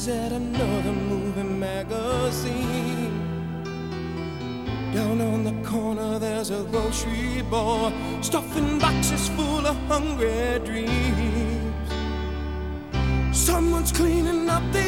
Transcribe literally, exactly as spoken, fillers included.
she's at another movie magazine. Down on the corner there's a grocery boy stuffing boxes full of hungry dreams. Someone's cleaning up the